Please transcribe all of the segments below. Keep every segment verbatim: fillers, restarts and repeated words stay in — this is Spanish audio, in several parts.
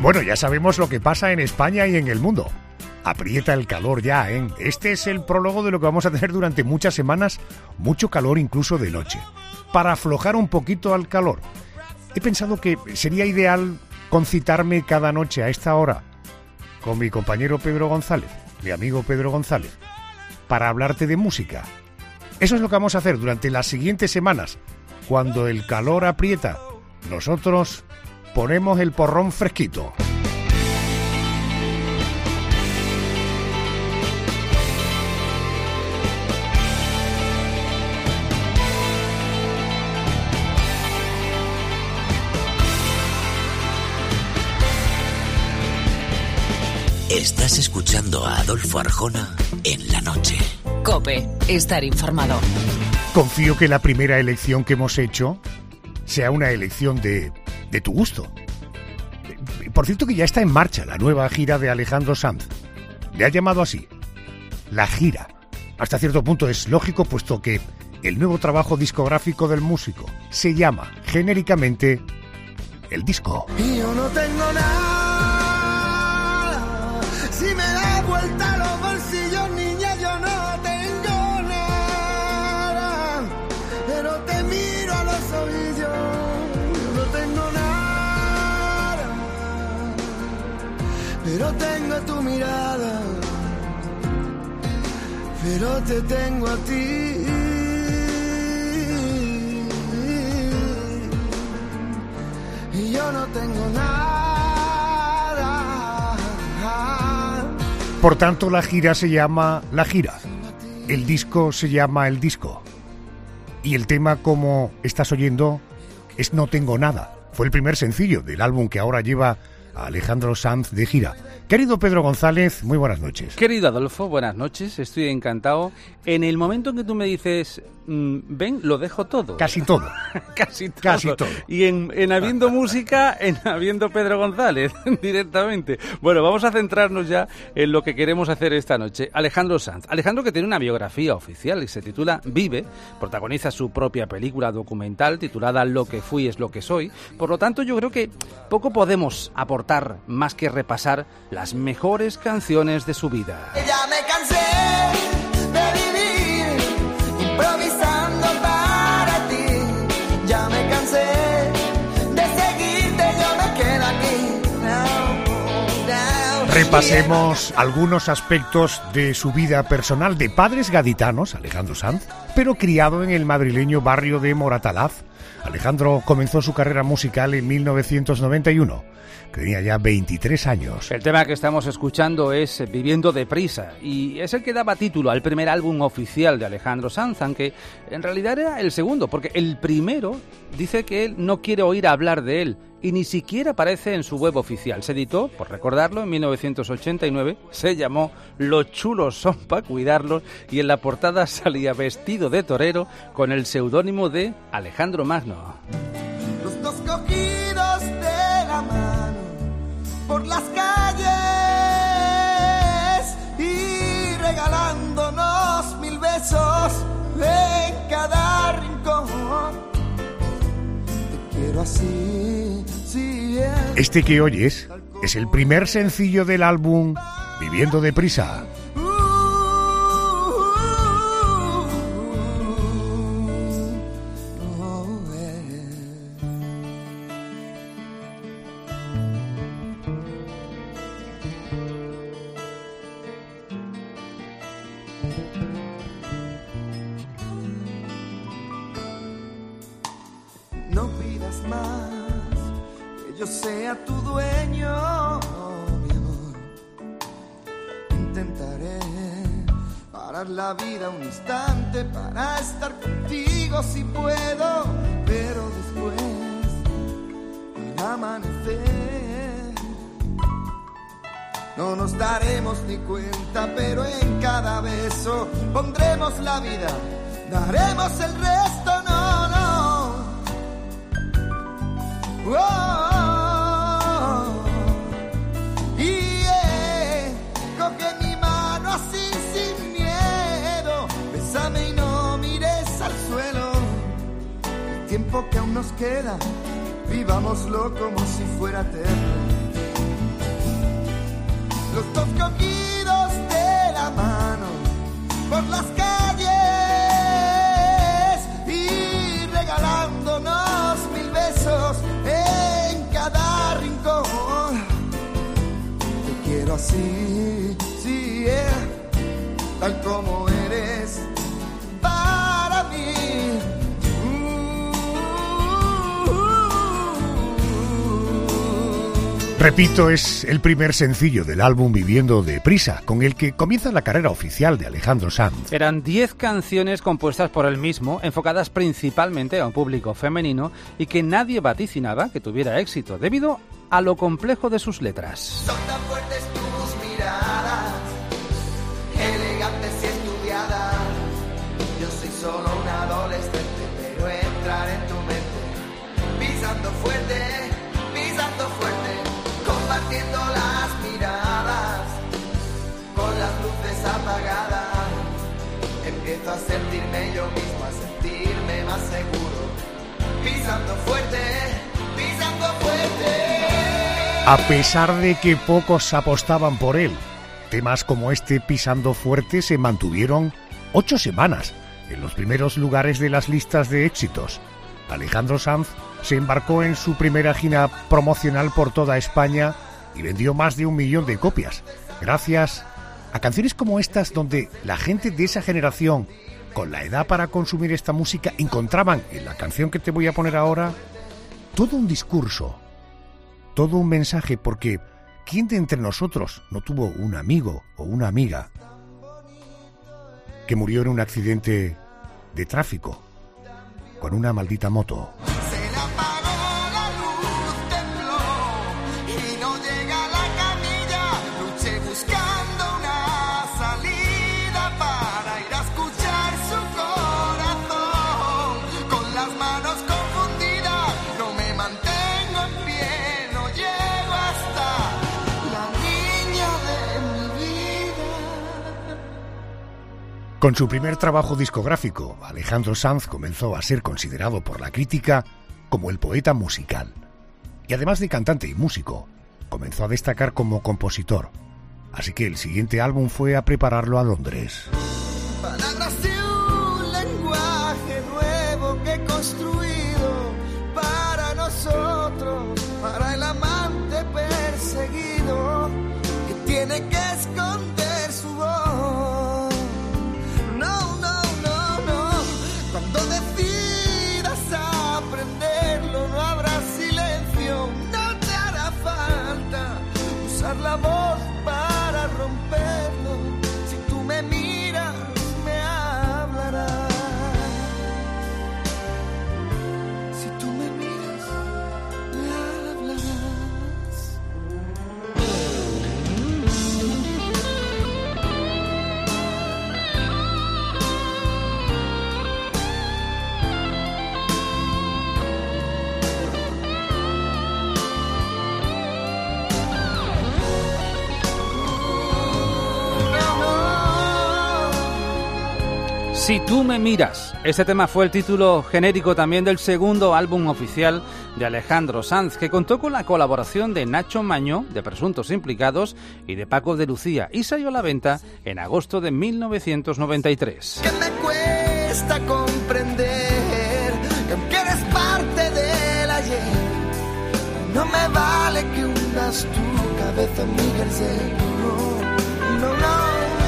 Bueno, ya sabemos lo que pasa en España y en el mundo. Aprieta el calor ya, ¿eh? Este es el prólogo de lo que vamos a tener durante muchas semanas, mucho calor incluso de noche. Para aflojar un poquito al calor, he pensado que sería ideal concitarme cada noche a esta hora con mi compañero Pedro González, mi amigo Pedro González, para hablarte de música. Eso es lo que vamos a hacer durante las siguientes semanas. Cuando el calor aprieta, nosotros ponemos el porrón fresquito. Estás escuchando a Adolfo Arjona en la noche. COPE, estar informado. Confío que la primera elección que hemos hecho sea una elección de, de tu gusto. Por cierto que ya está en marcha la nueva gira de Alejandro Sanz. Le ha llamado así, La Gira. Hasta cierto punto es lógico, puesto que el nuevo trabajo discográfico del músico se llama genéricamente El Disco. Y yo no tengo nada. Si me da vuelta los bolsillos, niña, yo no tengo nada. Pero te miro a los ojillos, yo no tengo nada. Pero tengo tu mirada, pero te tengo a ti. Y yo no tengo nada. Por tanto, la gira se llama La Gira, el disco se llama El Disco. Y el tema, como estás oyendo, es No Tengo Nada. Fue el primer sencillo del álbum que ahora lleva a Alejandro Sanz de gira. Querido Pedro González, muy buenas noches. Querido Adolfo, buenas noches, estoy encantado. En el momento en que tú me dices, mmm, ven, lo dejo todo. Casi todo. Casi todo. Casi todo. Y en, en habiendo música, en habiendo Pedro González, directamente. Bueno, vamos a centrarnos ya en lo que queremos hacer esta noche. Alejandro Sanz. Alejandro, que tiene una biografía oficial y se titula Vive, protagoniza su propia película documental titulada Lo que fui es lo que soy. Por lo tanto, yo creo que poco podemos aportar más que repasar las mejores canciones de su vida. Ya me cansé de vivir improvisando para ti. Ya me cansé de seguirte, yo me quedo aquí. No, no. Repasemos algunos aspectos de su vida personal. De padres gaditanos, Alejandro Sanz, pero criado en el madrileño barrio de Moratalaz. Alejandro comenzó su carrera musical en mil novecientos noventa y uno. Tenía ya veintitrés años. El tema que estamos escuchando es Viviendo deprisa y es el que daba título al primer álbum oficial de Alejandro Sanz, aunque en realidad era el segundo, porque el primero dice que él no quiere oír hablar de él y ni siquiera aparece en su web oficial. Se editó, por recordarlo, en mil novecientos ochenta y nueve, se llamó Los chulos son pa' cuidarlos y en la portada salía vestido de torero con el seudónimo de Alejandro Magno. Los dos cogidos de la mano por las calles y regalándonos mil besos en cada rincón. Te quiero así, sí. Este que oyes es el primer sencillo del álbum Viviendo deprisa. No pidas más que yo sea tu dueño, mi amor. Intentaré parar la vida un instante para estar contigo si puedo, pero después, al amanecer, no nos daremos ni cuenta, pero en cada beso pondremos la vida, daremos el resto, no, no. Oh, oh, oh. Y yeah, coge mi mano así sin miedo, bésame y no mires al suelo. El tiempo que aún nos queda, vivámoslo como si fuera eterno. los dos cogidos de la mano por las calles y regalándonos mil besos en cada rincón. Te quiero así, sí, yeah, tal como eres para mí. Repito, es el primer sencillo del álbum Viviendo deprisa, con el que comienza la carrera oficial de Alejandro Sanz. Eran diez canciones compuestas por él mismo, enfocadas principalmente a un público femenino y que nadie vaticinaba que tuviera éxito, debido a lo complejo de sus letras. Son tan fuertes tus miradas, elegantes y estudiadas. Yo soy solo un adolescente, pero entrar en tu mente, pisando fuerte, pisando fuerte, compartiendo las miradas, con las luces apagadas. Empiezo a sentirme yo mismo, a sentirme más seguro, pisando fuerte, pisando fuerte. A pesar de que pocos apostaban por él, temas como este Pisando fuerte se mantuvieron ocho semanas en los primeros lugares de las listas de éxitos. Alejandro Sanz se embarcó en su primera gira promocional por toda España y vendió más de un millón de copias, gracias a canciones como estas, donde la gente de esa generación, con la edad para consumir esta música, encontraban en la canción que te voy a poner ahora todo un discurso, todo un mensaje, porque ¿quién de entre nosotros no tuvo un amigo o una amiga que murió en un accidente de tráfico con una maldita moto? Se le apagó la luz, tembló y no llega a la camilla. Luché buscando una salida para ir a escuchar su corazón. Con las manos confundidas no me mantengo en pie, no llego hasta la niña de mi vida. Con su primer trabajo discográfico, Alejandro Sanz comenzó a ser considerado por la crítica como el poeta musical. Y además de cantante y músico, comenzó a destacar como compositor. Así que el siguiente álbum fue a prepararlo a Londres. Palabras de un lenguaje nuevo que he construido para nosotros, para el amante perseguido que tiene que esconder su voz. No, no, no, no. Cuando decidas aprenderlo, no habrá silencio, no te hará falta usar la voz para romperlo. Si tú me miras, me hablarás. Si tú me miras, me hablarás. Si tú me miras. Este tema fue el título genérico también del segundo álbum oficial de Alejandro Sanz, que contó con la colaboración de Nacho Mañó, de Presuntos Implicados, y de Paco de Lucía, y salió a la venta en agosto de mil novecientos noventa y tres. Que me cuesta comprender que aunque eres parte del ayer, no me vale que hundas tu cabeza en mi jersey. No, no, no,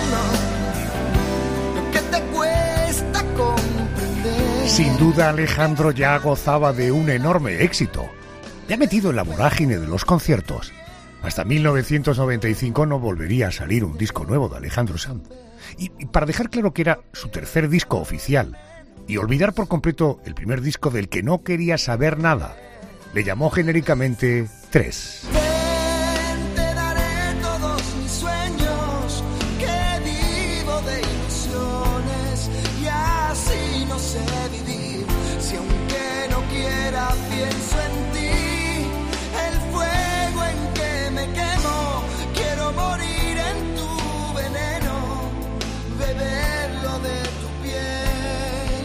no. Lo que te cuesta comprender. Sin duda, Alejandro ya gozaba de un enorme éxito. Ya metido en la vorágine de los conciertos. Hasta mil novecientos noventa y cinco no volvería a salir un disco nuevo de Alejandro Sanz. Y, y para dejar claro que era su tercer disco oficial, y olvidar por completo el primer disco del que no quería saber nada, le llamó genéricamente Tres. Ven, te daré todos mis sueños, que vivo de ilusiones, y así no sé vivir. Si aunque no quiera pienso en ti, el fuego en que me quemo, quiero morir en tu veneno, beberlo de tu piel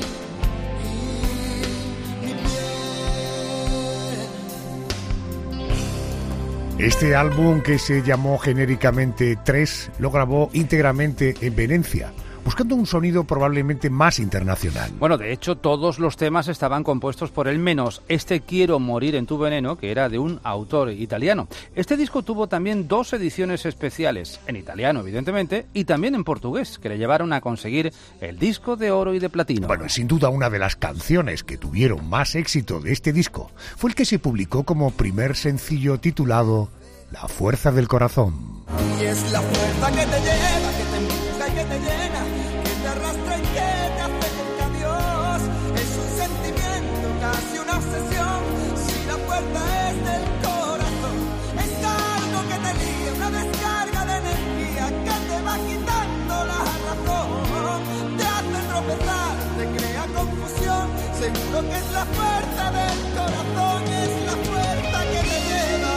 y mi piel. Este álbum, que se llamó genéricamente tres, lo grabó íntegramente en Venecia, buscando un sonido probablemente más internacional. Bueno, de hecho, todos los temas estaban compuestos por él, menos este Quiero morir en tu veneno, que era de un autor italiano. Este disco tuvo también dos ediciones especiales, en italiano, evidentemente, y también en portugués, que le llevaron a conseguir el disco de oro y de platino. Bueno, sin duda una de las canciones que tuvieron más éxito de este disco fue el que se publicó como primer sencillo titulado La fuerza del corazón. Y es la fuerza que te lleva, que te empuja y que te llena, que te arrastra y que te hace cerca a Dios. Es un sentimiento, casi una obsesión, si la fuerza es del corazón. Es algo que te liga, una descarga de energía que te va quitando la razón. Te hace tropezar, te crea confusión, seguro que es la fuerza del corazón, es la fuerza que te lleva.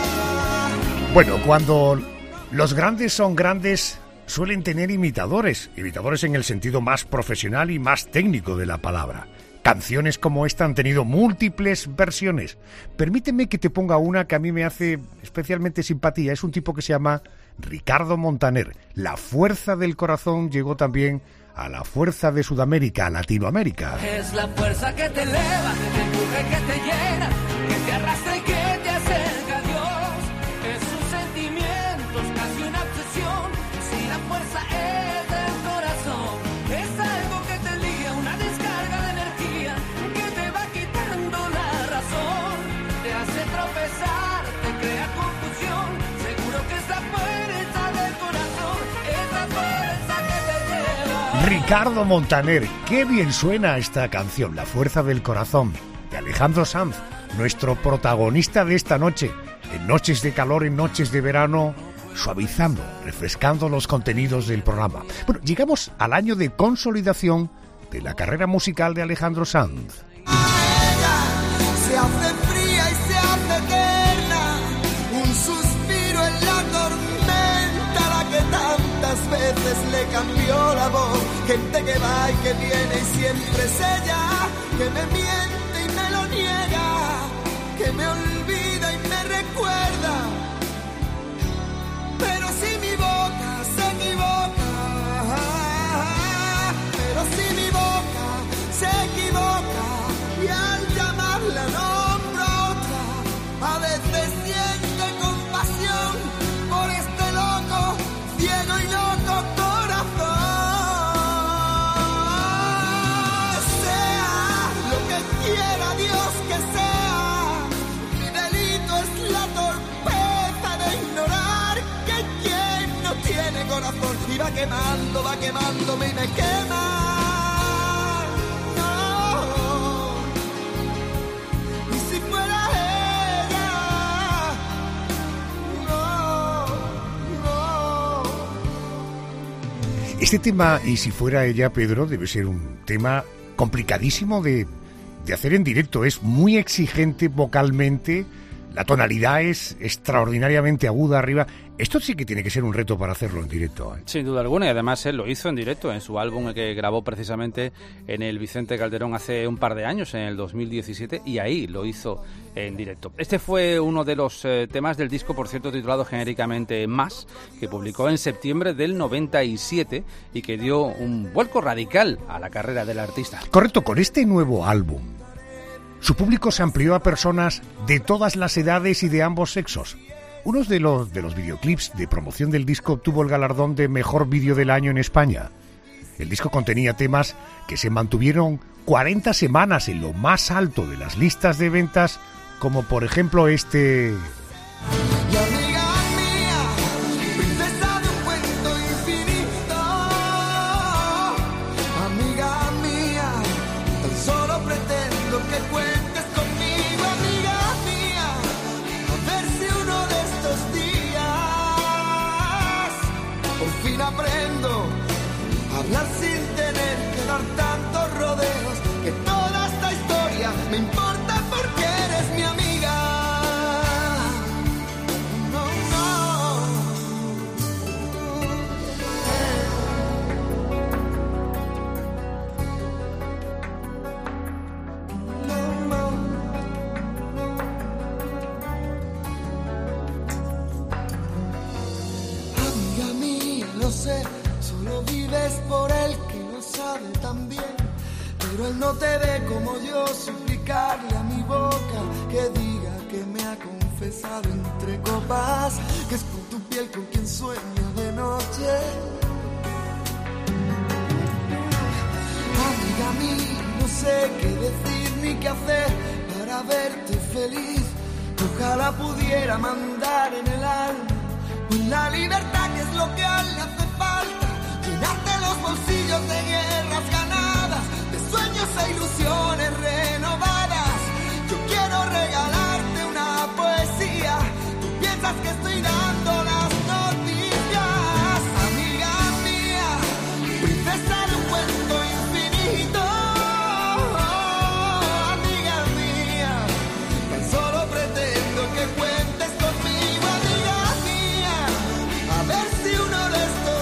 Bueno, cuando los grandes son grandes, suelen tener imitadores, imitadores en el sentido más profesional y más técnico de la palabra. Canciones como esta han tenido múltiples versiones. Permíteme que te ponga una que a mí me hace especialmente simpatía. Es un tipo que se llama Ricardo Montaner. La fuerza del corazón llegó también a la fuerza de Sudamérica, a Latinoamérica. Es la fuerza que te eleva, que te empuja y que te llena, que te arrastra y que te acerca a Dios. Es un sentimiento, es casi una obsesión, si la fuerza es del corazón. Es algo que te liga, una descarga de energía, que te va quitando la razón. Te hace tropezar, te crea confusión, seguro que es la fuerza del corazón, es la fuerza que te lleva. Ricardo Montaner, qué bien suena esta canción, La fuerza del corazón, de Alejandro Sanz, nuestro protagonista de esta noche, en noches de calor, en noches de verano, suavizando, refrescando los contenidos del programa. Bueno, llegamos al año de consolidación de la carrera musical de Alejandro Sanz. Se hace fría y se hace eterna, un suspiro en la tormenta, la que tantas veces le cambió la voz. Gente que va y que viene y siempre es ella, que me miente y me lo niega, que me olvida y me recuerda. Pero si mi boca se equivoca, pero si mi boca se equivoca, y al llamarla nombro a otra, a veces siente compasión por este loco, ciego y loco corazón. Sea lo que quiera Dios que sea, mi delito es la torpeza de ignorar que quien no tiene corazón, y va quemando, va quemándome y me quema. Este tema, y si fuera ella, Pedro, debe ser un tema complicadísimo de, de hacer en directo. Es muy exigente vocalmente, la tonalidad es extraordinariamente aguda arriba. Esto sí que tiene que ser un reto para hacerlo en directo, ¿eh? Sin duda alguna, y además él lo hizo en directo en su álbum que grabó precisamente en el Vicente Calderón hace un par de años, en el dos mil diecisiete, y ahí lo hizo en directo. Este fue uno de los eh, temas del disco, por cierto, titulado genéricamente Más, que publicó en septiembre del noventa y siete y que dio un vuelco radical a la carrera del artista. Correcto, con este nuevo álbum, su público se amplió a personas de todas las edades y de ambos sexos. Uno de los, de los videoclips de promoción del disco obtuvo el galardón de Mejor Vídeo del Año en España. El disco contenía temas que se mantuvieron cuarenta semanas en lo más alto de las listas de ventas, como por ejemplo este... Y amiga mía, princesa de un cuento infinito, amiga mía, tan solo pretendo que cuentes conmigo, amiga mía, a ver si uno de estos días por fin aprendo a hablar sin tener que dar tantos rodeos, que toda esta historia me importa porque eres mi amiga. sé, solo vives por él que lo sabe tan bien. Pero él no te ve como yo, suplicarle a mi boca que diga que me ha confesado entre copas, que es con tu piel con quien sueño de noche. Amiga mía, no sé qué decir ni qué hacer para verte feliz. Ojalá pudiera mandar en el alma la libertad, que es lo que a él le hace falta. Llenarte los bolsillos de guerras ganadas, de sueños e ilusiones renovadas. Yo quiero regalarte una poesía. Tú piensas que estoy dando las noticias. Amiga mía, princesa de un cuento infinito. Amiga mía, tan solo pretendo que cuentes conmigo. Amiga mía, a ver si uno de estos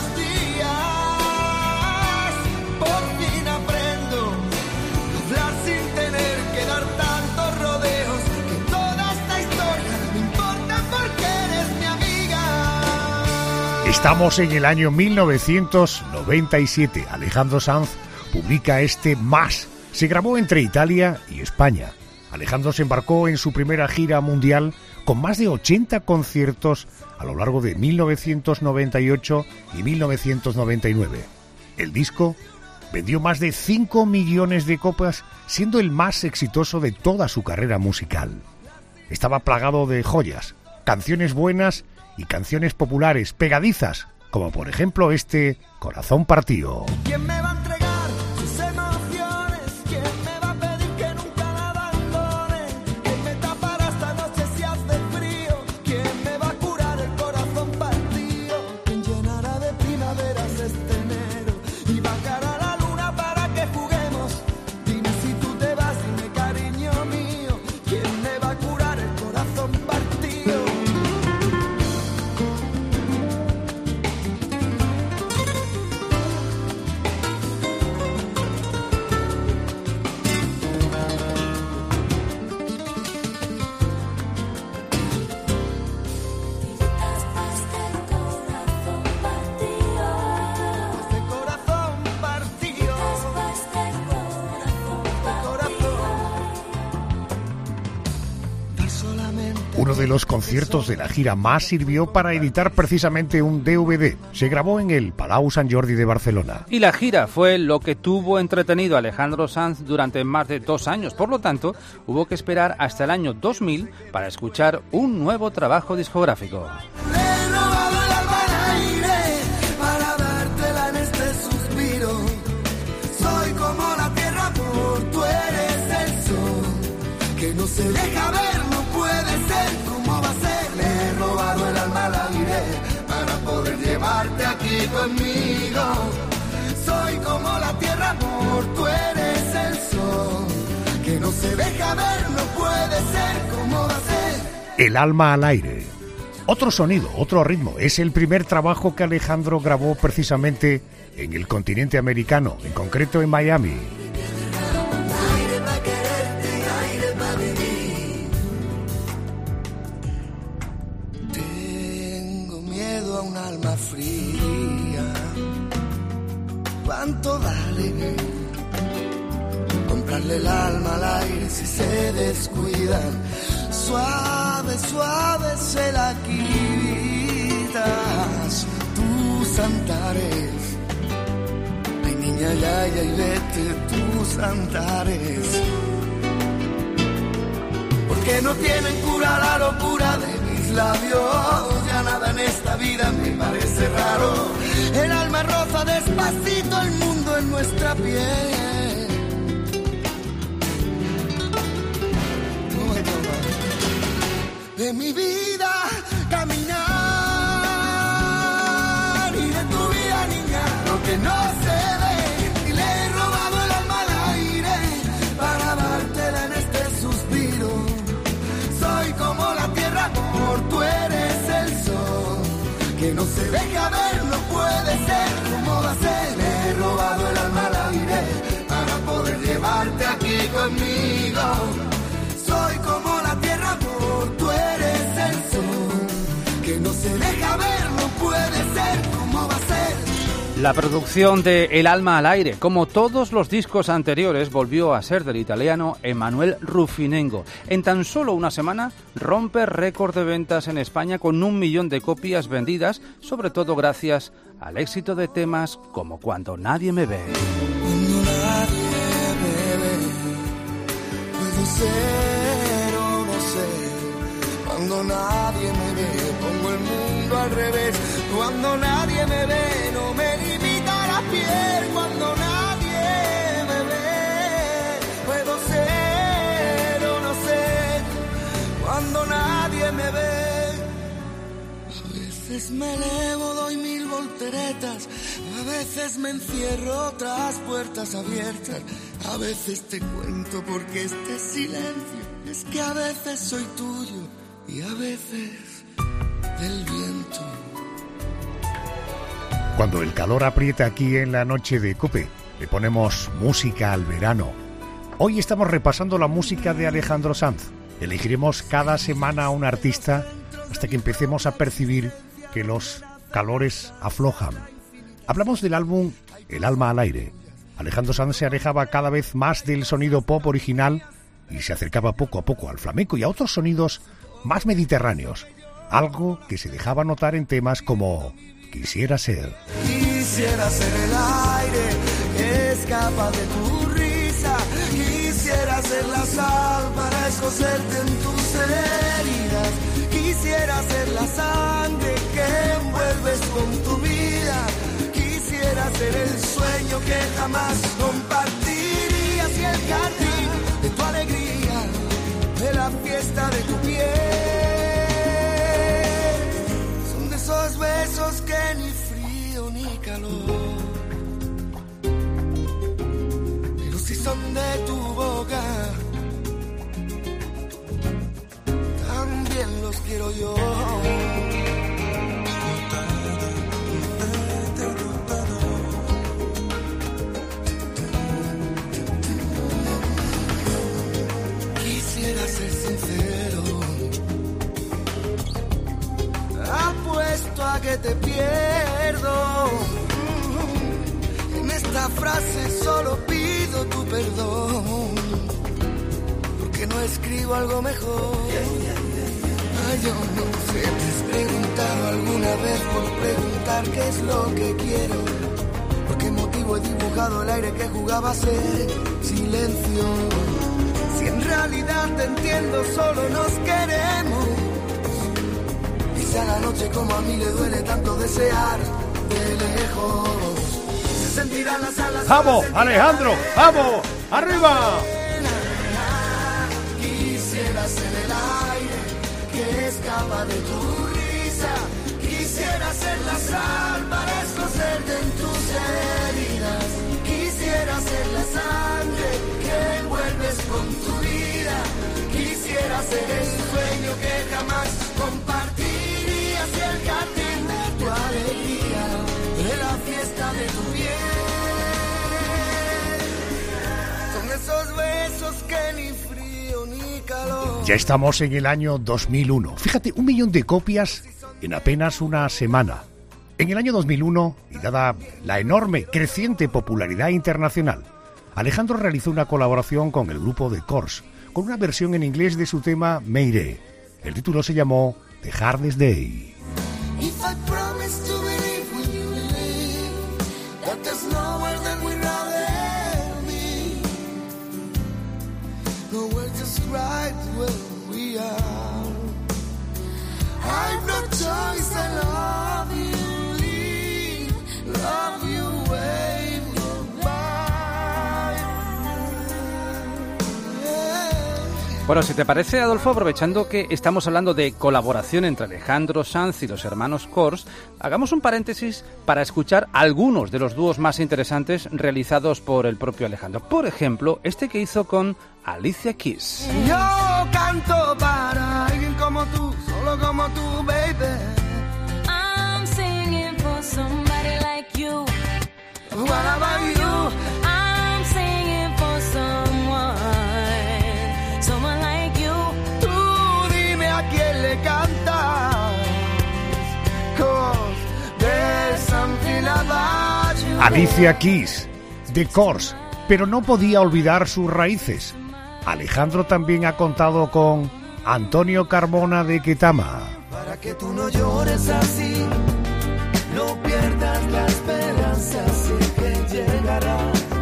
días por fin aprendo a hablar sin tener que dar tantos rodeos. Que toda esta historia me importa porque eres mi amiga. Estamos en el año mil novecientos noventa y siete. Alejandro Sanz publica este Más. Se grabó entre Italia y España. Alejandro se embarcó en su primera gira mundial con más de ochenta conciertos a lo largo de mil novecientos noventa y ocho y mil novecientos noventa y nueve. El disco vendió más de cinco millones de copias, siendo el más exitoso de toda su carrera musical. Estaba plagado de joyas, canciones buenas y canciones populares pegadizas, como por ejemplo este Corazón Partido. ¿Quién me va a entregar sus emociones? ¿Quién me va a pedir que nunca la abandone? ¿Quién me tapará esta noche si hace frío? ¿Quién me va a curar el corazón partido? ¿Quién llenará de primaveras este enero? Y bajará la luna para que juguemos. Dime si tú te vas, dime cariño mío. ¿Quién me va a curar el corazón partido? Este corazón partido, tan solamente. Uno de los conciertos de la gira Más sirvió para editar precisamente un D V D. Se grabó en el Palau Sant Jordi de Barcelona. Y la gira fue lo que tuvo entretenido a Alejandro Sanz durante más de dos años. Por lo tanto, hubo que esperar hasta el año dos mil para escuchar un nuevo trabajo discográfico. Le he robado el alma al aire para dártela en este suspiro. Soy como la tierra, amor, tú eres el sol que no se deja ver, no puede ser. ¿Cómo va a ser? Le he robado el alma al aire para poder llevarte aquí conmigo. Soy como la tierra, amor, tú eres el sol que no se deja ver, no puede ser. ¿Cómo va a ser? El alma al aire. Otro sonido, otro ritmo. Es el primer trabajo que Alejandro grabó precisamente en el continente americano, en concreto en Miami. Aire pa' quererte, aire pa' vivir. Tengo miedo a un alma fría. ¿Cuánto vale comprarle el alma al aire si se descuidan? Suave, suave se la quitas, tus antares. Ay, niña, ya, ya, y vete tus antares. Porque no tienen cura la locura de mis labios. Ya nada en esta vida me parece raro. El alma roza despacito el mundo en nuestra piel. De mi vida caminar y de tu vida, niña, lo que no se ve. Y le he robado el alma al aire para dártela en este suspiro. Soy como la tierra, amor, tú eres el sol que no se deja ver, no puede ser. ¿Cómo va a ser? Le he robado el alma al aire para poder llevarte aquí conmigo. Soy como la tierra, amor, tú eres el sol que no se deja ver, no puede ser. ¿Cómo va a ser? La producción de El alma al aire, como todos los discos anteriores, volvió a ser del italiano Emanuele Ruffinengo. En tan solo una semana rompe récord de ventas en España con un millón de copias vendidas, sobre todo gracias al éxito de temas como Cuando nadie me ve. Cuando nadie me ve, puedo ser o no ser. Cuando nadie me ve, pongo el mundo al revés. Cuando nadie me ve, no me limita la piel. Cuando nadie me ve, puedo ser o no ser. Cuando nadie me ve, a veces me elevo, doy mil volteretas. A veces me encierro tras puertas abiertas. A veces te cuento porque este silencio es que a veces soy tuyo y a veces del viento. Cuando el calor aprieta aquí en la noche de COPE, le ponemos música al verano. Hoy estamos repasando la música de Alejandro Sanz. Elegiremos cada semana a un artista hasta que empecemos a percibir que los calores aflojan. Hablamos del álbum El alma al aire. Alejandro Sanz se alejaba cada vez más del sonido pop original y se acercaba poco a poco al flamenco y a otros sonidos más mediterráneos. Algo que se dejaba notar en temas como Quisiera ser. Quisiera ser el aire que escapa de tu risa. Quisiera ser la sal para escocerte en tus heridas. Quisiera ser la sangre que envuelves con tu vida. Quisiera ser el sueño que jamás compartirías y el jardín de tu alegría, de la fiesta de tu piel. Son de esos besos que ni frío ni calor, pero si son de tu boca, también los quiero yo. Quisiera ser sincero, apuesto a que te pierdo. En esta frase solo pido tu perdón, porque no escribo algo mejor. Ay, yo no sé, te has preguntado alguna vez por preguntar qué es lo que quiero. ¿Por qué motivo he dibujado el aire que jugaba a ser silencio? Si en realidad te entiendo, solo nos queremos. Dice a la noche como a mí le duele tanto desear de lejos. Se sentirán las alas. ¡Vamos, Alejandro! ¡Vamos! ¡Arriba! Quisiera ser el aire que escapa de tu risa. Quisiera ser la sal para escocerte en tus heridas. Quisiera ser la sangre que envuelves con tu vida. Quisiera ser el sueño que jamás compartirías y el jardín de tu alegría, de la fiesta de tu piel. Son esos besos que ni frío ni calor. Ya estamos en el año dos mil uno. Fíjate, un millón de copias en apenas una semana. En el año dos mil uno, y dada la enorme, creciente popularidad internacional, Alejandro realizó una colaboración con el grupo The Corrs, con una versión en inglés de su tema Mayday. El título se llamó The Hardest Day. If I promise to believe when you believe that there's nowhere that we'd rather be, no, we're just right where we are. I've no choice, I love you, leave, love you, wave goodbye. Yeah. Bueno, si te parece, Adolfo, aprovechando que estamos hablando de colaboración entre Alejandro Sanz y los hermanos Corrs, hagamos un paréntesis para escuchar algunos de los dúos más interesantes realizados por el propio Alejandro. Por ejemplo, este que hizo con Alicia Keys. Yo canto para alguien como tú, solo como tú, baby. I'm singing for somebody like you. What about you? I'm singing for someone, someone like you. Tú dime a quién le cantas, 'cause there's something about Alicia Keys, The Course, pero no podía olvidar sus raíces. Alejandro también ha contado con Antonio Carmona de Ketama. Para que tú no llores así, no pierdas la esperanza, sé que llegará,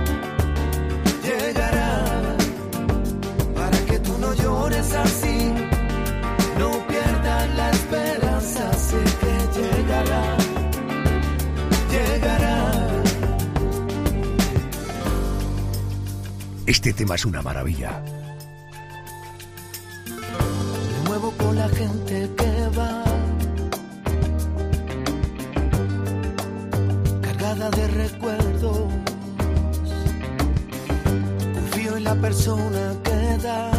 llegará. Para que tú no llores así, no pierdas la esperanza, sé que llegará, llegará. Este tema es una maravilla. Me muevo con la gente que va cargada de recuerdos. Confío en la persona que da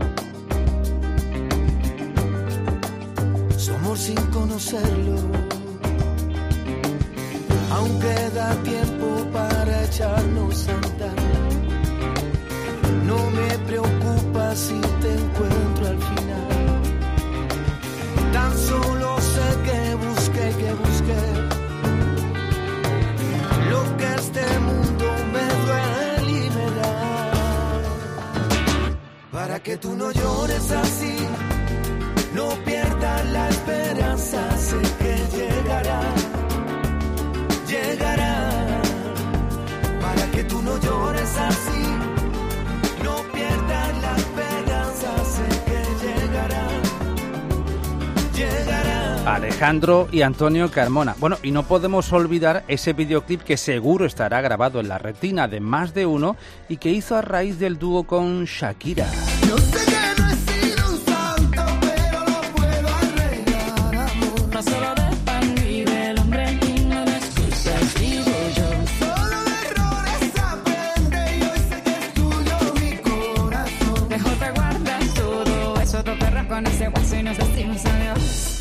su amor sin conocerlo. Aún queda tiempo para echarnos a andar. No me preocupa si te encuentro al final. Tan solo sé que busqué, que busqué lo que este mundo me duele y me da. Para que tú no llores así, no pierdas la esperanza, sé que llegará, llegará. Para que tú no llores así, no pierdas la esperanza, sé que llegará, llegará. Alejandro y Antonio Carmona. Bueno, y no podemos olvidar ese videoclip que seguro estará grabado en la retina de más de uno y que hizo a raíz del dúo con Shakira. Yo sé que no he sido un santo, pero lo puedo arreglar, amor. No solo de pan vive el hombre y no de excusas vivo yo. Solo de errores aprende y hoy sé que es tuyo mi corazón. Mejor te guardas todo eso, te perras con ese hueso y nos decimos adiós.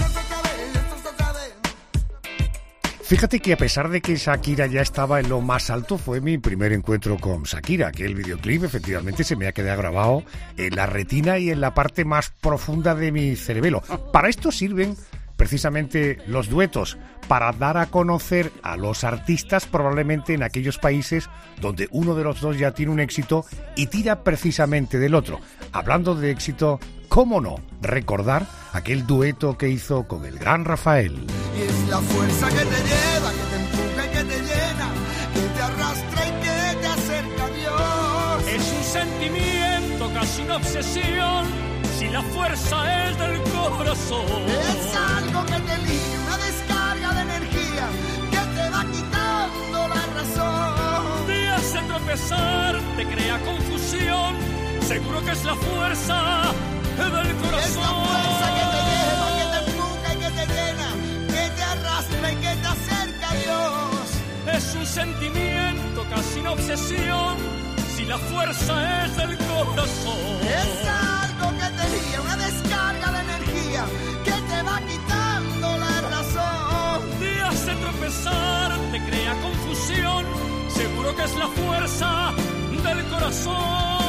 Fíjate que a pesar de que Shakira ya estaba en lo más alto, fue mi primer encuentro con Shakira, que el videoclip efectivamente se me ha quedado grabado en la retina y en la parte más profunda de mi cerebelo. Para esto sirven precisamente los duetos, para dar a conocer a los artistas probablemente en aquellos países donde uno de los dos ya tiene un éxito y tira precisamente del otro. Hablando de éxito, ¿cómo no recordar aquel dueto que hizo con el gran Rafael? Y es la fuerza que te lleva, que te empuja y que te llena, que te arrastra y que te acerca a Dios. Es un sentimiento, casi una obsesión, si la fuerza es del corazón. Es algo que te limpia, una descarga de energía que te va quitando la razón. Te hace tropezar, te crea confusión, seguro que es la fuerza del corazón. Es la fuerza que te lleva, que te empuja y que te llena, que te arrastra y que te acerca a Dios. Es un sentimiento, casi una obsesión, si la fuerza es del corazón. Es algo que te guía, una descarga de energía que te va quitando la razón. Te hace tropezar, te crea confusión, seguro que es la fuerza del corazón.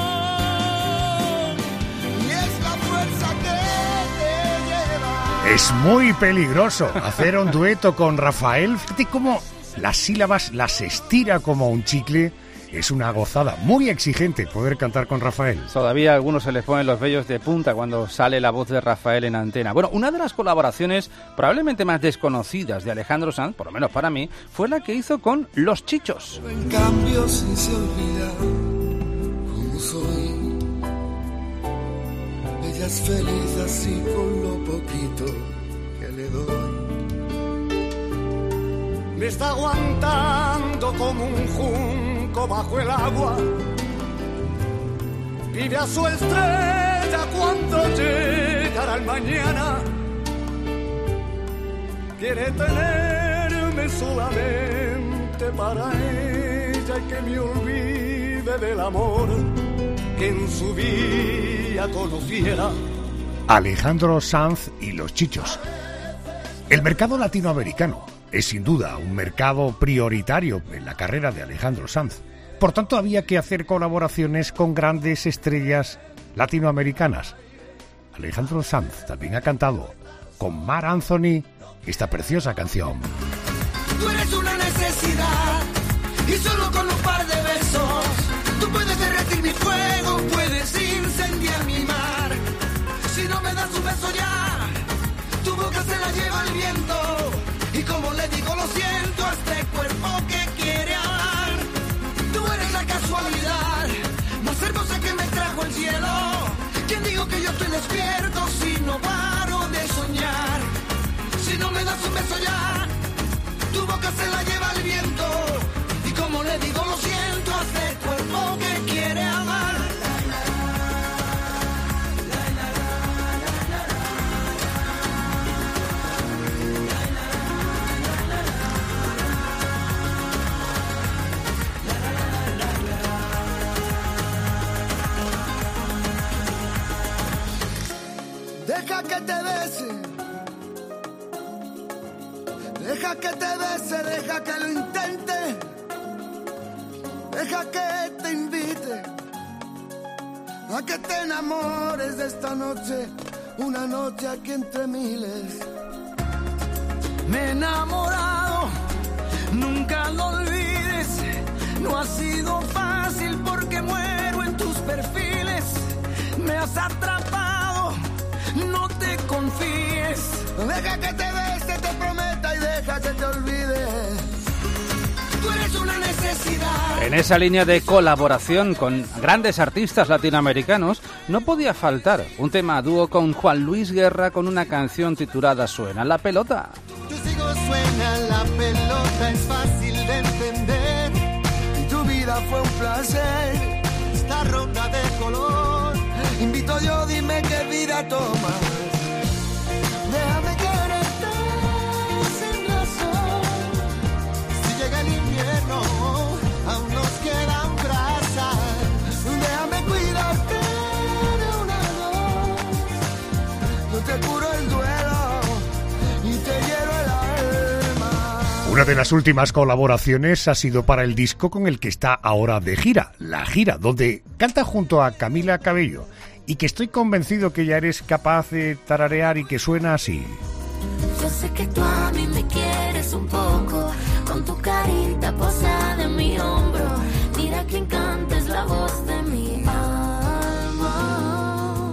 Y es la fuerza que te lleva. Es muy peligroso hacer un dueto con Rafael. Fíjate cómo las sílabas las estira como un chicle. Es una gozada, muy exigente poder cantar con Rafael. Todavía a algunos se les ponen los vellos de punta cuando sale la voz de Rafael en antena. Bueno, una de las colaboraciones probablemente más desconocidas de Alejandro Sanz, por lo menos para mí, fue la que hizo con Los Chichos. En cambio, si se olvida cómo soy, ella es feliz así con lo poquito que le doy. Me está aguantando como un junco bajo el agua. Vive a su estrella cuando llegará el mañana. Quiere tenerme solamente para ella y que me olvide del amor que en su vida conociera. Alejandro Sanz y Los Chichos. El mercado latinoamericano es sin duda un mercado prioritario en la carrera de Alejandro Sanz. Por tanto, había que hacer colaboraciones con grandes estrellas latinoamericanas. Alejandro Sanz también ha cantado con Marc Anthony esta preciosa canción. Tú eres una necesidad y solo con un par de besos tú puedes derretir mi fuego, puedes incendiar mi mar. Si no me das un beso ya, tu boca se la lleva el viento. Y como le digo lo siento a este cuerpo que quiere hablar. Tú eres la casualidad más hermosa que me trajo el cielo. ¿Quién dijo que yo estoy despierto si no paro de soñar? Si no me das un beso ya, tu boca se la lleva el viento. Y como le digo lo siento a este cuerpo que quiere amar. Deja que te bese, deja que te bese, deja que lo intente, deja que te invite a que te enamores de esta noche, una noche aquí entre miles. Me he enamorado, nunca lo olvides, no ha sido fácil porque muero en tus perfiles, me has atrapado, no te confíes, deja que te bese, te prometa y deja que te olvide. Tú eres una necesidad. En esa línea de colaboración con grandes artistas latinoamericanos no podía faltar un tema a dúo con Juan Luis Guerra con una canción titulada Suena la pelota. Tus hijos suenan la pelota, es fácil de entender. Y tu vida fue un placer, esta ronda de color. Invito yo, dime qué vida tomas. Déjame quererte sin razón. Si llega el invierno, aún nos quedan brasas. Déjame cuidarte de una voz. Yo te curo el duelo y te hiero el alma. Una de las últimas colaboraciones ha sido para el disco con el que está ahora de gira, La Gira, donde canta junto a Camila Cabello. Y que estoy convencido que ya eres capaz de tararear y que suena así. Yo sé que tú a mí me quieres un poco, con tu carita posada en mi hombro. Mira quién canta, es la voz de mi alma.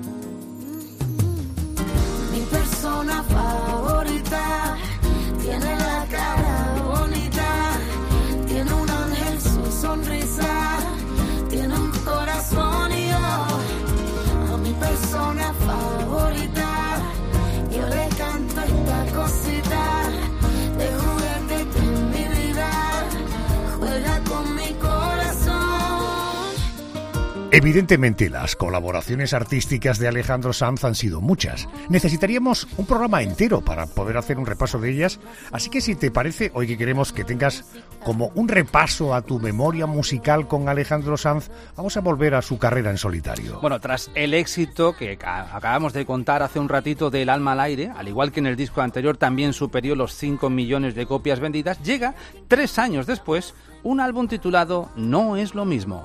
Mi persona favorita tiene la cara bonita, tiene un ángel su sonrisa, tiene un corazón y yo. Mi persona favorita, yo le canto esta cosita de juguete que en mi vida juega con mi corazón. Evidentemente las colaboraciones artísticas de Alejandro Sanz han sido muchas. Necesitaríamos un programa entero para poder hacer un repaso de ellas, así que si te parece, hoy que queremos que tengas como un repaso a tu memoria musical con Alejandro Sanz, vamos a volver a su carrera en solitario. Bueno, tras el éxito que acabamos de contar hace un ratito del Alma al Aire, al igual que en el disco anterior también superó los cinco millones de copias vendidas, llega tres años después un álbum titulado No es lo mismo.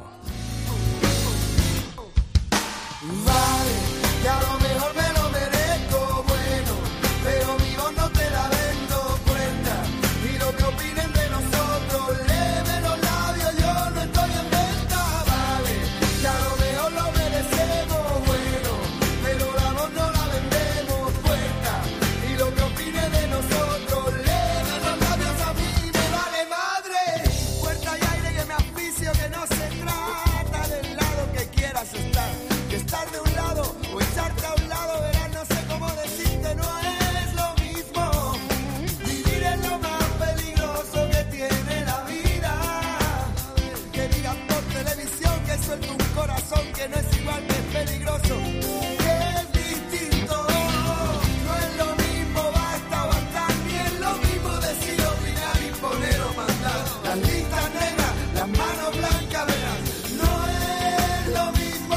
Vale, que a lo mejor me lo merezco, bueno, pero mi voz no te la vendo cuenta. Y lo que opinen de nosotros, leve los labios, yo no estoy en venta. Vale, que a lo mejor lo merecemos, bueno, pero la voz no la vendemos cuenta. Y lo que opinen de nosotros, leve los labios, a mí me vale madre. Puerta y aire que me auspicio, que no se trata del lado que quieras estar. Estar de un lado o echarte a un lado, verás, no sé cómo decirte, no es lo mismo. Vivir es lo más peligroso que tiene la vida. Que digan por televisión que suelto un corazón que no es igual, que es peligroso, que es distinto. No es lo mismo, basta, basta, ni es lo mismo decir, opinar, imponer o mandar. Las listas negras, las manos blancas, verás, no es lo mismo.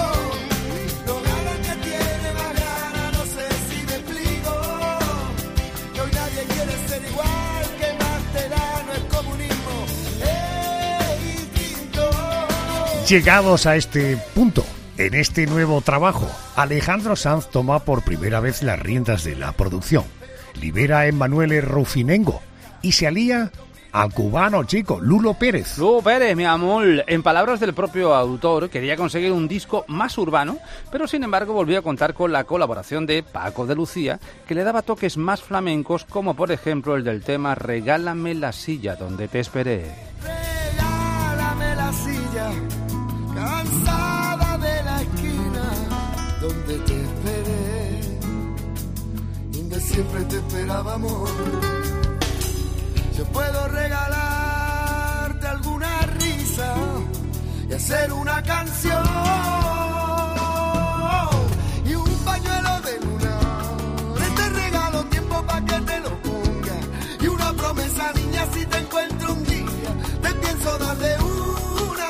Llegados a este punto, en este nuevo trabajo, Alejandro Sanz toma por primera vez las riendas de la producción, libera a Emanuele Rufinengo y se alía al cubano, chico, Lulo Pérez. Lulo Pérez, mi amor, en palabras del propio autor, quería conseguir un disco más urbano, pero sin embargo volvió a contar con la colaboración de Paco de Lucía, que le daba toques más flamencos, como por ejemplo el del tema Regálame la silla donde te esperé. Regálame la silla, cansada de la esquina donde te esperé, donde siempre te esperaba, amor. Yo puedo regalarte alguna risa y hacer una canción y un pañuelo de luna. Te regalo tiempo para que te lo ponga y una promesa, niña, si te encuentro un día te pienso dar de una.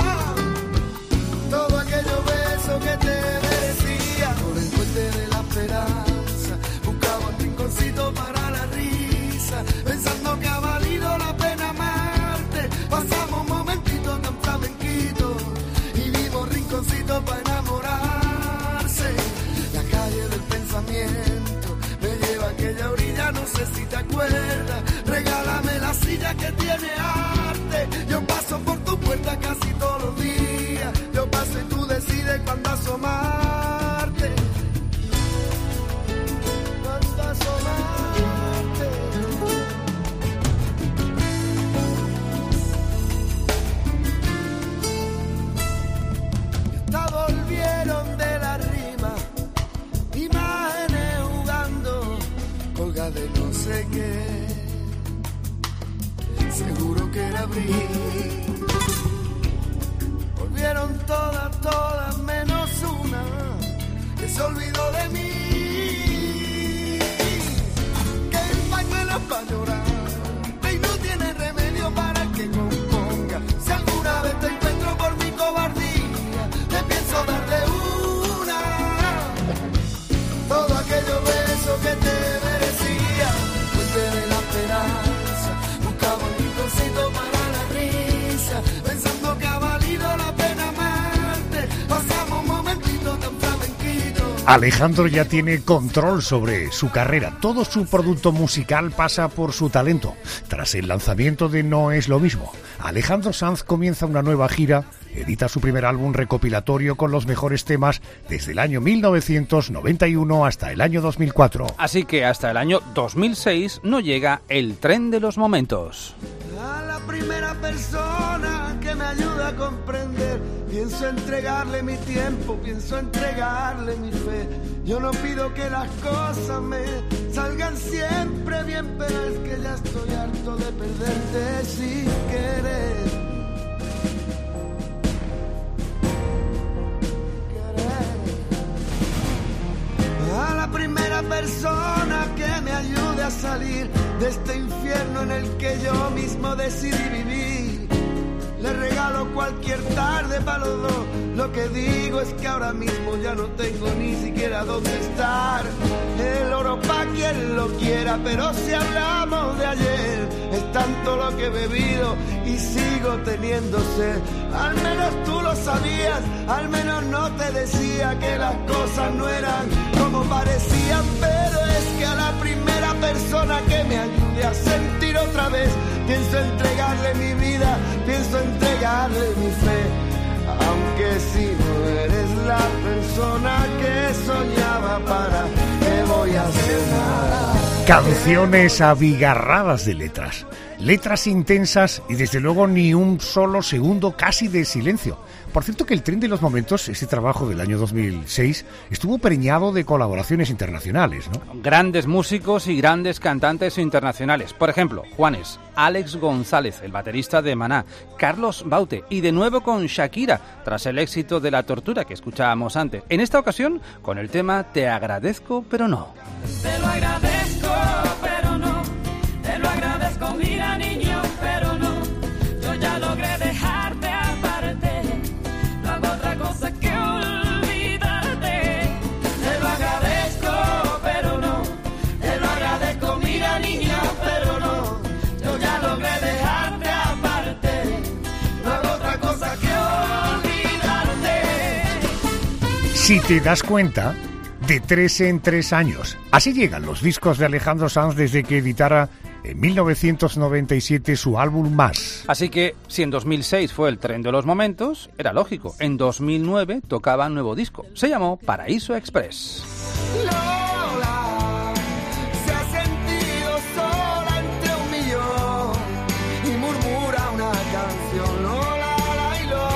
Todo aquellos besos que te merecía por el puente de la esperanza, buscaba un rinconcito para la risa, pensando que ha valido la pena amarte. Pasamos momentitos tan flamenquitos y vimos rinconcitos para enamorarse. La calle del pensamiento me lleva a aquella orilla, no sé si te acuerdas. Regálame la silla que tiene arte. Yo paso por tu puerta casi todos los días. Yo paso y tú decides cuándo asomarte. Cuándo asomarte. Esta volvieron de la rima, imágenes jugando, colga de no sé qué. Seguro que era abril. Volvieron todas, todas menos una que se olvidó de mí. Que el pañuelo para llorar y no tiene remedio para el que componga. Si alguna vez te encuentro por mi cobardía, te pienso dar de una. Todo aquello beso que te merecía, fuente de la esperanza, buscaba un rinconcito para la risa, pensando que ha valido la pena amarte. Pasamos momentitos tan flamenquitos. Alejandro ya tiene control sobre su carrera. Todo su producto musical pasa por su talento. Tras el lanzamiento de No es lo mismo, Alejandro Sanz comienza una nueva gira, edita su primer álbum recopilatorio con los mejores temas desde el año mil novecientos noventa y uno hasta el año dos mil cuatro. Así que hasta el año dos mil seis no llega el tren de los momentos. A la primera persona que me ayuda a comprender, pienso entregarle mi tiempo, pienso entregarle mi fe. Yo no pido que las cosas me salgan siempre bien, pero es que ya estoy harto de perderte sin querer. A la primera persona que me ayude a salir de este infierno en el que yo mismo decidí vivir, le regalo cualquier tarde para los dos. Lo que digo es que ahora mismo ya no tengo ni siquiera dónde estar. El oro pa' quien lo quiera, pero si hablamos de ayer, es tanto lo que he bebido y sigo teniendo sed. Al menos tú lo sabías, al menos no te decía que las cosas no eran como parecían. Pero es que a la primera persona que me ayude a sentir otra vez, pienso entregarle mi vida, pienso entregarle mi fe. Aunque si no eres la persona que soñaba, ¿para qué voy a hacer nada? Canciones abigarradas de letras, letras intensas y desde luego ni un solo segundo casi de silencio. Por cierto que el tren de los momentos, ese trabajo del año dos mil seis, estuvo preñado de colaboraciones internacionales, ¿no? Grandes músicos y grandes cantantes internacionales. Por ejemplo, Juanes, Alex González, el baterista de Maná, Carlos Baute y de nuevo con Shakira, tras el éxito de La Tortura que escuchábamos antes. En esta ocasión con el tema Te agradezco pero no. Te lo agradezco, pero no. Te lo agradezco, mira niño, pero no. Yo ya logré dejarte aparte. No hago otra cosa que olvidarte. Te lo agradezco, pero no. Te lo agradezco, mira niño, pero no. Yo ya logré dejarte aparte. No hago otra cosa que olvidarte. Si te das cuenta, de tres en tres años. Así llegan los discos de Alejandro Sanz desde que editara en mil novecientos noventa y siete su álbum Más. Así que, si en dos mil seis fue el tren de los momentos, era lógico. En dos mil nueve tocaba un nuevo disco. Se llamó Paraíso Express. Lola se ha sentido sola entre un millón y murmura una canción. Lola, la, y lo.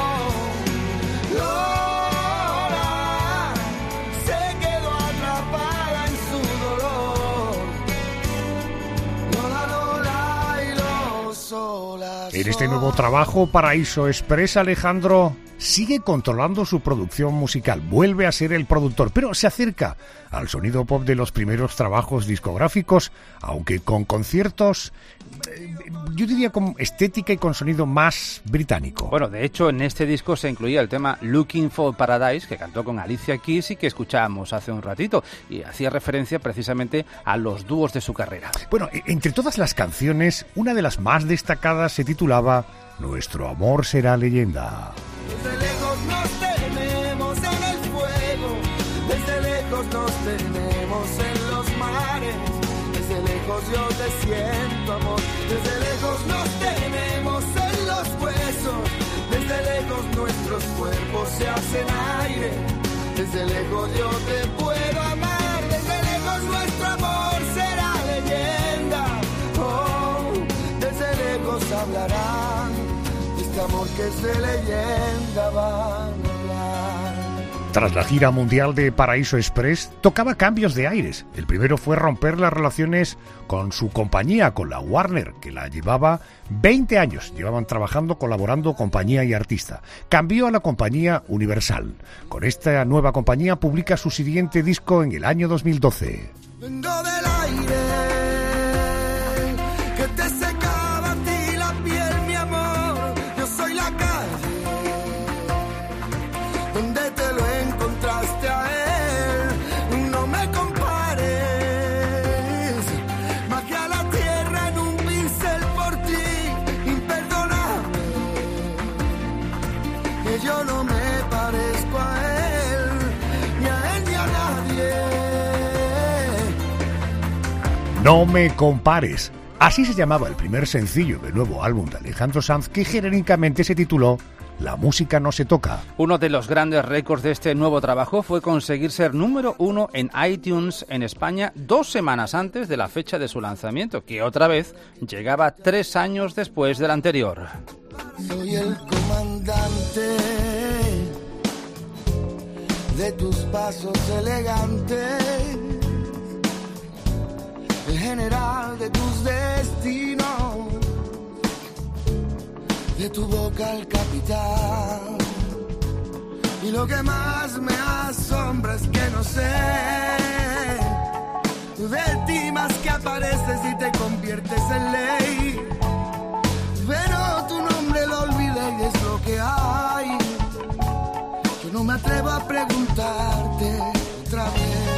Lola se quedó atrapada en su dolor. Lola, Lola, y lo, sola, En este nuevo trabajo, Paraíso Express, Alejandro sigue controlando su producción musical, vuelve a ser el productor, pero se acerca al sonido pop de los primeros trabajos discográficos, aunque con conciertos, eh, yo diría con estética y con sonido más británico. Bueno, de hecho, en este disco se incluía el tema Looking for Paradise, que cantó con Alicia Keys y que escuchábamos hace un ratito, y hacía referencia precisamente a los dúos de su carrera. Bueno, entre todas las canciones, una de las más destacadas se titulaba Nuestro amor será leyenda. Desde lejos nos tenemos en el fuego, desde lejos nos tenemos en los mares, desde lejos yo te siento amor, desde lejos nos tenemos en los huesos, desde lejos nuestros cuerpos se hacen aire, desde lejos yo te puedo amar, desde lejos nuestro amor será leyenda, oh, desde lejos hablarán. Este amor que es de leyenda va a hablar. Tras la gira mundial de Paraíso Express, tocaba cambios de aires. El primero fue romper las relaciones con su compañía, con la Warner, que la llevaba veinte años. Llevaban trabajando, colaborando, compañía y artista. Cambió a la compañía Universal. Con esta nueva compañía publica su siguiente disco en el año dos mil doce. Vengo del aire que te secaba a ti la piel, mi amor. Yo soy la calle donde te lo encontraste a él. No me compares, bajé a la tierra en un pincel por ti, imperdonable, que yo no me parezco a él, ni a él ni a nadie. No me compares. Así se llamaba el primer sencillo del nuevo álbum de Alejandro Sanz, que genéricamente se tituló La música no se toca. Uno de los grandes récords de este nuevo trabajo fue conseguir ser número uno en iTunes en España dos semanas antes de la fecha de su lanzamiento, que otra vez llegaba tres años después del anterior. Soy el comandante de tus pasos elegantes, el general de tus destinos, de tu boca al capitán. Y lo que más me asombra es que no sé de ti más que apareces y te conviertes en ley. Pero tu nombre lo olvidé y es lo que hay. Yo no me atrevo a preguntarte otra vez.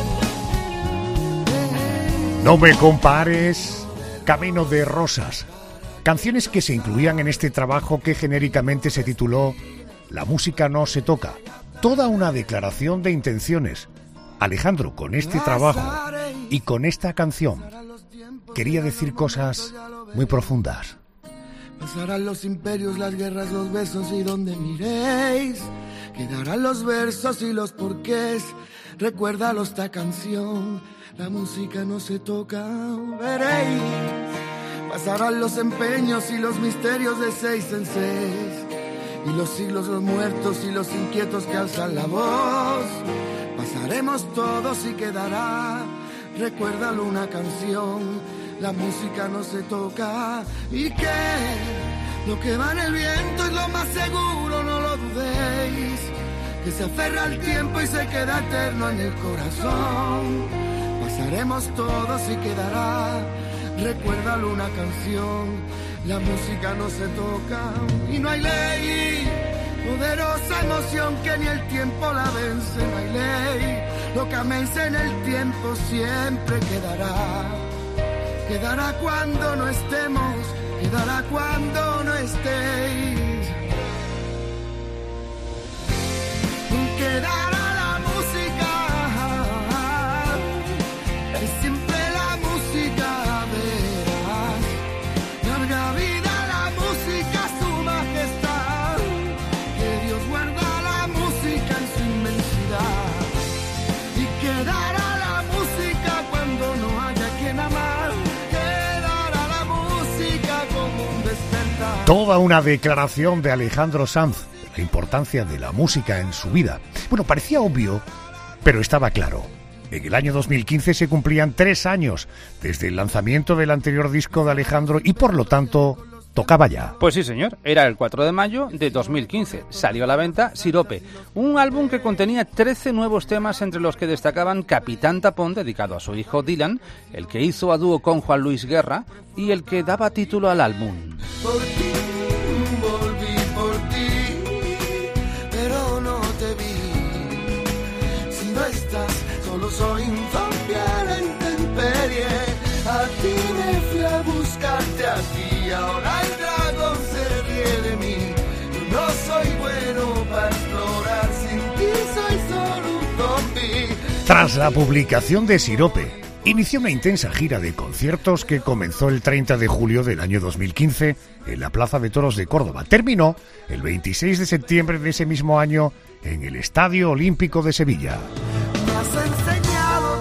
No me compares, Camino de Rosas. Canciones que se incluían en este trabajo que genéricamente se tituló La música no se toca. Toda una declaración de intenciones. Alejandro, con este trabajo y con esta canción, quería decir cosas muy profundas. Pasarán los imperios, las guerras, los besos y donde miréis quedarán los versos y los porqués. Recuérdalo esta canción, la música no se toca, veréis. Pasarán los empeños y los misterios de seis en seis, y los siglos, los muertos y los inquietos que alzan la voz. Pasaremos todos y quedará, recuérdalo una canción, la música no se toca. Y que lo que va en el viento es lo más seguro, no lo dudéis, que se aferra al tiempo y se queda eterno en el corazón. Pasaremos todos y quedará, recuérdalo una canción, la música no se toca. Y no hay ley, poderosa emoción que ni el tiempo la vence, no hay ley. Lo que amence en el tiempo siempre quedará. Quedará cuando no estemos, quedará cuando no estéis. Quedará la música, es siempre la música, verás. Toda una declaración de Alejandro Sanz, la importancia de la música en su vida. Bueno, parecía obvio, pero estaba claro. En el año dos mil quince se cumplían tres años desde el lanzamiento del anterior disco de Alejandro y por lo tanto tocaba ya. Pues sí, señor. Era el cuatro de mayo de dos mil quince. Salió a la venta Sirope, un álbum que contenía trece nuevos temas, entre los que destacaban Capitán Tapón, dedicado a su hijo Dylan, el que hizo a dúo con Juan Luis Guerra y el que daba título al álbum. Por ti, volví por ti, pero no te vi. Si no estás, solo soy un zombie a la intemperie. A ti me fui a buscarte a ti, ahora el dragón se ríe de mí. Yo no soy bueno para explorar, sin ti soy solo un zombie. Tras la publicación de Sirope, inició una intensa gira de conciertos que comenzó el treinta de julio del año dos mil quince en la Plaza de Toros de Córdoba. Terminó el veintiséis de septiembre de ese mismo año en el Estadio Olímpico de Sevilla. Me has enseñado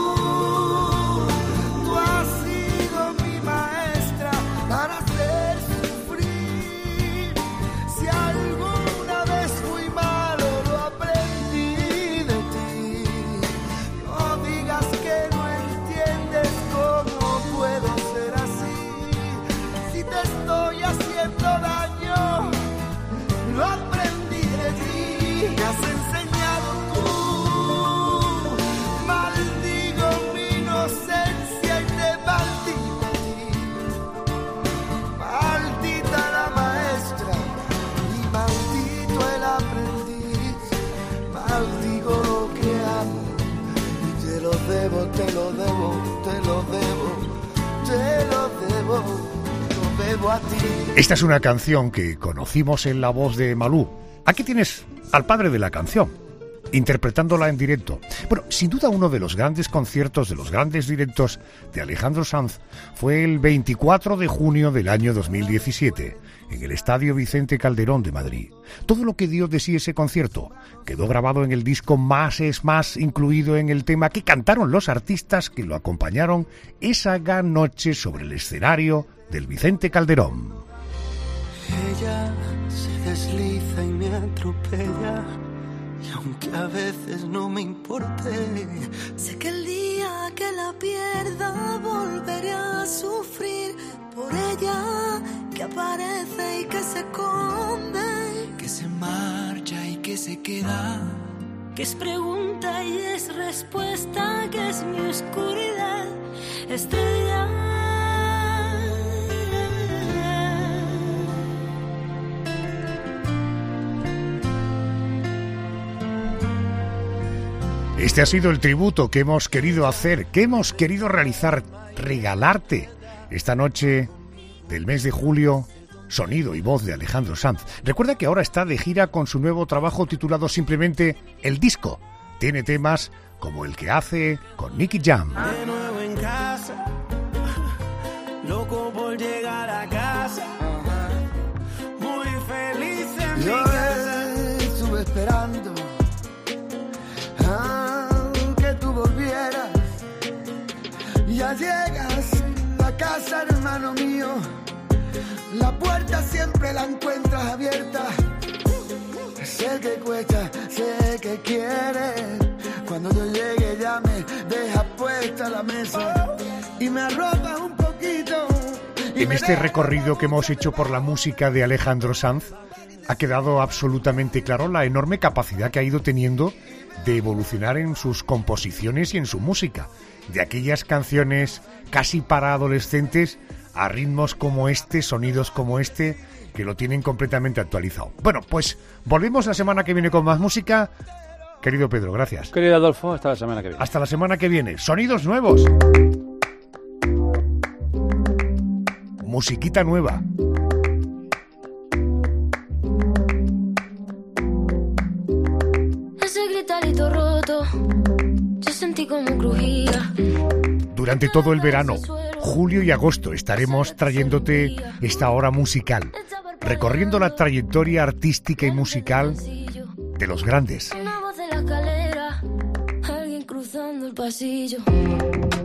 tú, tú has sido mi maestra para hacer sufrir. Si alguna vez fui malo, lo aprendí de ti. No digas que no entiendes cómo puedo ser así. Si te estoy haciendo daño, lo aprendí de ti. Me has enseñado tú, maldigo mi inocencia y te maldigo a ti. Maldita la maestra y maldito el aprendiz. Maldigo lo que amo y te lo debo, te lo debo, te lo debo, te lo debo, lo debo a ti. Esta es una canción que conocimos en la voz de Malú. Aquí tienes al padre de la canción, interpretándola en directo. Bueno, sin duda uno de los grandes conciertos, de los grandes directos de Alejandro Sanz fue el veinticuatro de junio del año dos mil diecisiete, en el Estadio Vicente Calderón de Madrid. Todo lo que dio de sí ese concierto quedó grabado en el disco Más es Más, incluido en el tema que cantaron los artistas que lo acompañaron esa gran noche sobre el escenario del Vicente Calderón. Ella se desliza y me atropella, y aunque a veces no me importe, Sé que el día que la pierda volveré a sufrir por ella, que aparece y que se esconde, que se marcha y que se queda, que es pregunta y es respuesta, que es mi oscuridad, estrella. Este ha sido el tributo que hemos querido hacer, que hemos querido realizar, regalarte esta noche del mes de julio, sonido y voz de Alejandro Sanz. Recuerda que ahora está de gira con su nuevo trabajo titulado simplemente El Disco. Tiene temas como el que hace con Nicky Jam. de nuevo en casa, loco por llegar a casa, muy feliz en mi Yo casa. estuve esperando a que tú volvieras. Ya llegas a casa, hermano mío. La puerta siempre la encuentras abierta. Sé que cuesta, sé que quieres. Cuando yo llegue ya me dejas puesta la mesa y me arropas un poquito. En este recorrido que hemos hecho por la música de Alejandro Sanz, ha quedado absolutamente claro la enorme capacidad que ha ido teniendo de evolucionar en sus composiciones y en su música. De aquellas canciones casi para adolescentes a ritmos como este, sonidos como este, que lo tienen completamente actualizado. Bueno, pues volvemos la semana que viene con más música. Querido Pedro, gracias. Querido Adolfo, hasta la semana que viene. Hasta la semana que viene. Sonidos nuevos. Musiquita nueva. Ese gritarito roto, yo sentí como crujía. Durante todo el verano, julio y agosto, estaremos trayéndote esta hora musical, recorriendo la trayectoria artística y musical de los grandes. Una voz de la escalera, alguien cruzando el pasillo.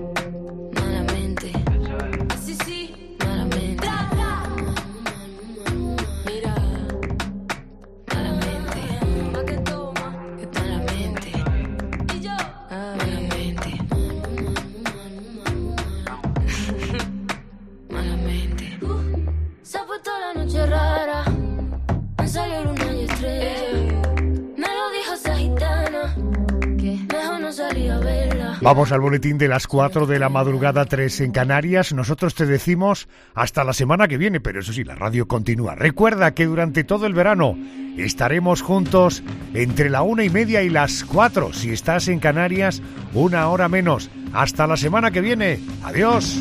Malamente. Sí, sí, malamente. Vamos al boletín de las cuatro de la madrugada, tres en Canarias. Nosotros te decimos hasta la semana que viene, pero eso sí, la radio continúa. Recuerda que durante todo el verano estaremos juntos entre la una y media y las cuatro. Si estás en Canarias, una hora menos. Hasta la semana que viene. Adiós.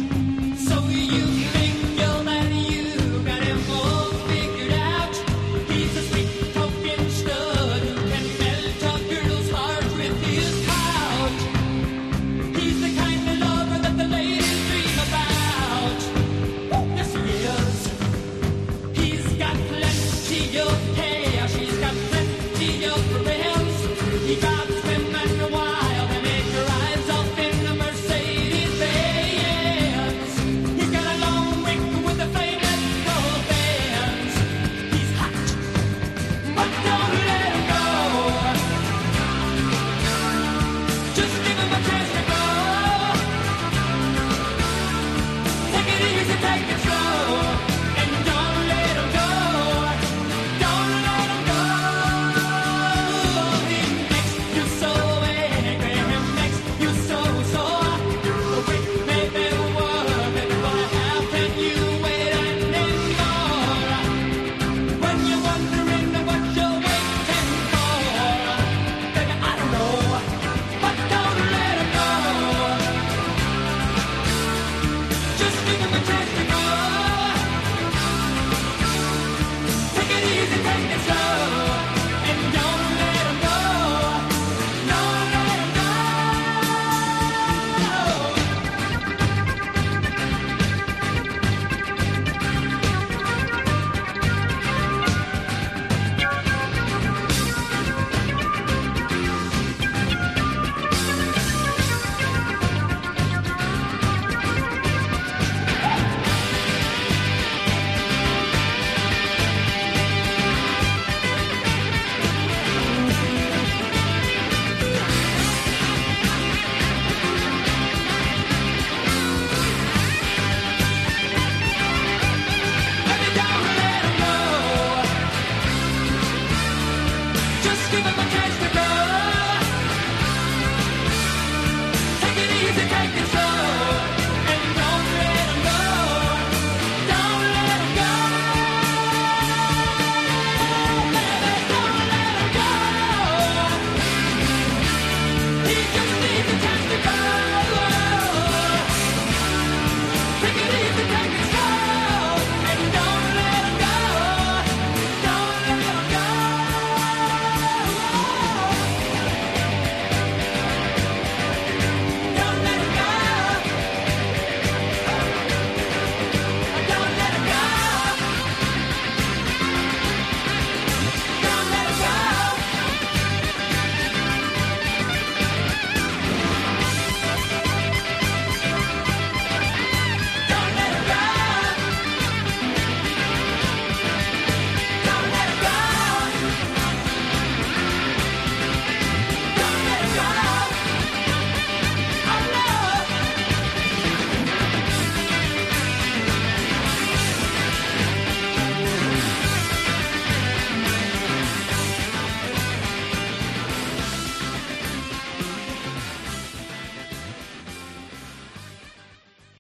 Give him a chance to go. Take it easy, take it slow.